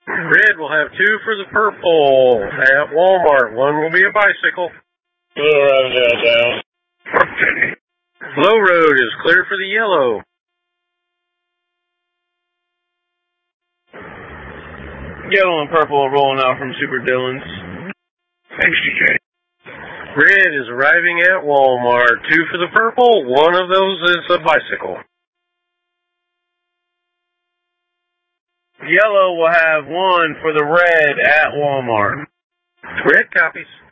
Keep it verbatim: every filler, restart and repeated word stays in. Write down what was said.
Red will have two for the purple at Walmart. One will be a bicycle. Blue Road down. Low Road is clear for the yellow. Yellow and purple are rolling out from Super Dillon's. Thanks, D J. Red is arriving at Walmart. Two for the purple. One of those is a bicycle. Yellow will have one for the red at Walmart. Red copies.